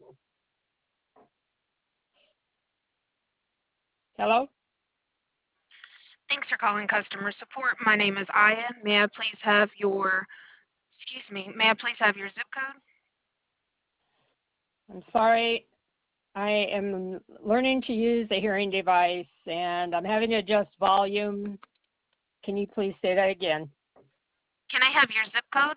Hello? Thanks for calling customer support. My name is Aya. May I please have your, excuse me, may I please have your zip code? I'm sorry. I am learning to use a hearing device and I'm having to adjust volume. Can you please say that again? Can I have your zip code?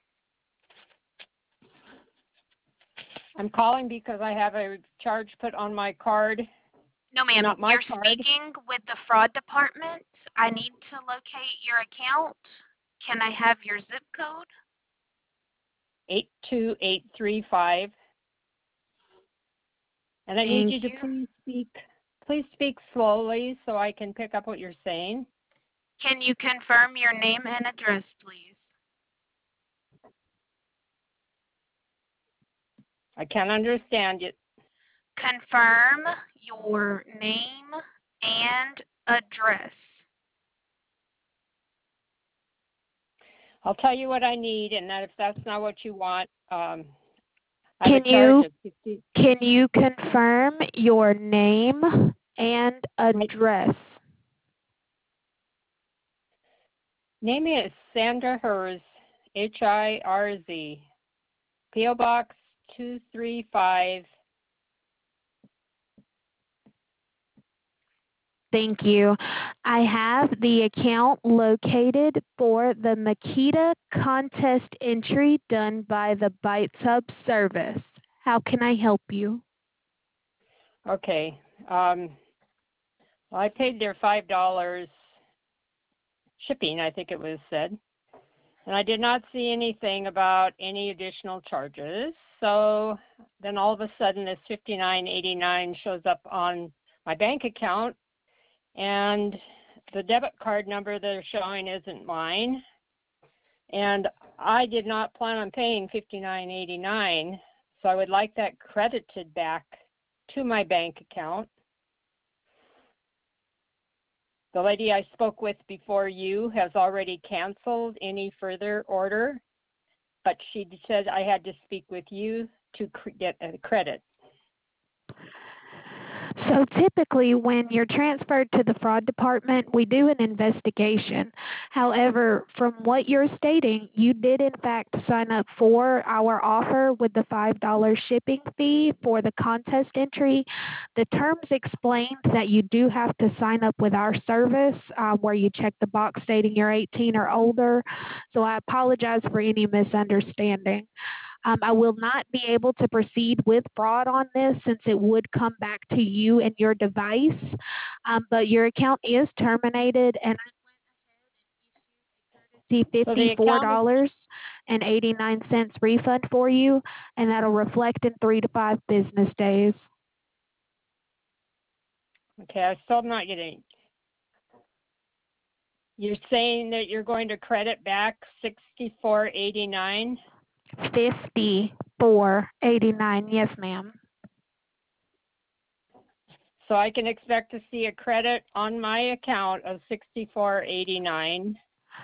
I'm calling because I have a charge put on my card. No, ma'am. Not my You're card. speaking with the fraud department. I need to locate your account. Can I have your zip code? 82835. And I need Thank you to you. please speak slowly so I can pick up what you're saying. Can you confirm your name and address, please? I can't understand you. Confirm your name and address. I'll tell you what I need, and that if that's not what you want, I have a Can charge you of 50. can you confirm your name and My address? name is Sandra Hirz, Hirz, P.O. Box 235. Thank you. I have the account located for the Makita contest entry done by the Bite Sub service. How can I help you? Okay. Well, I paid their $5 shipping, I think it was said. And I did not see anything about any additional charges. So then all of a sudden this $59.89 shows up on my bank account, and the debit card number they're showing isn't mine. And I did not plan on paying $59.89, so I would like that credited back to my bank account. The lady I spoke with before you has already canceled any further order, but she said I had to speak with you to get a credit. So typically when you're transferred to the fraud department, we do an investigation. However, from what you're stating, you did in fact sign up for our offer with the $5 shipping fee for the contest entry. The terms explained that you do have to sign up with our service where you check the box stating you're 18 or older. So I apologize for any misunderstanding. I will not be able to proceed with fraud on this since it would come back to you and your device. But your account is terminated, and I went ahead and issued a So the account is, $54.89 refund for you, and that'll reflect in 3 to 5 business days. okay, I still am not getting. You're saying that you're going to credit back $64.89? $54.89, yes, ma'am. So I can expect to see a credit on my account of $64.89.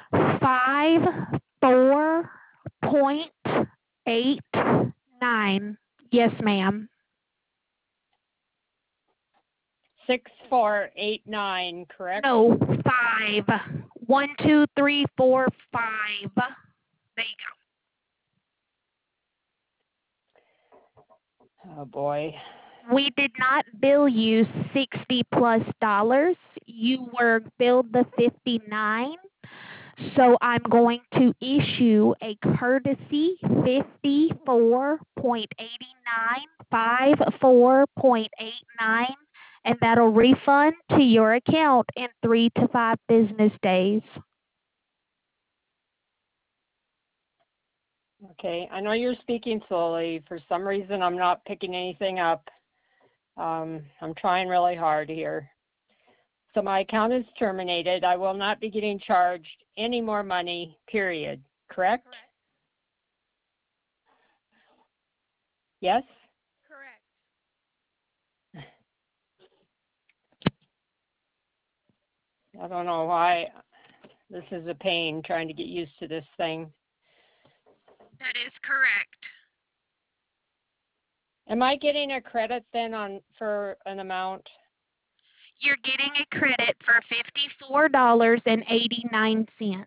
54.89. Yes, ma'am. 6489, correct? No, 5. 1, 2, 3, 4, 5. There you Oh boy. go. We did not bill you $60+. You were billed the 59. So I'm going to issue a courtesy 54.89, 54.89, and that'll refund to your account in 3 to 5 business days. Okay, I know you're speaking slowly. For some reason, I'm not picking anything up. I'm trying really hard here. So my account is terminated. I will not be getting charged any more money, period. Correct? Yes? Correct. I don't know why. This is a pain trying to get used to this thing. That is correct. Am I getting a credit then for an amount? You're getting a credit for $54.89.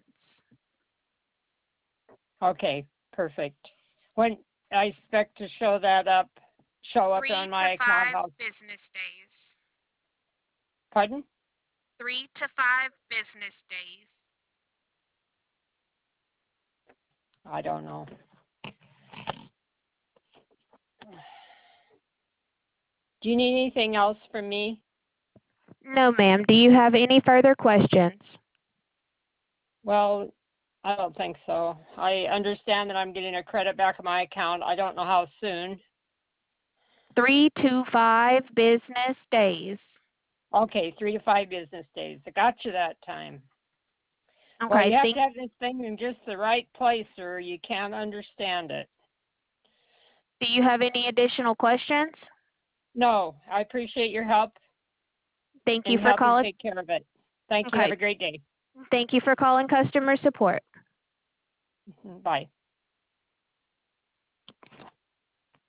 Okay, perfect. When I expect to show up 3 on to my account, 5 business days. pardon? 3 to 5 business days. I don't know. Do you need anything else from me? No, ma'am. Do you have any further questions? Well, I don't think so. I understand that I'm getting a credit back on my account. I don't know how soon. 3 to 5 business days. Okay, 3 to 5 business days. I got you that time. Well, Okay, you have to have this thing in just the right place or you can't understand it. do you have any additional questions? No, I appreciate your help Thank you and for helping calling. take care of it. Thank you. Okay. Have a great day. Thank you for calling customer support. Bye.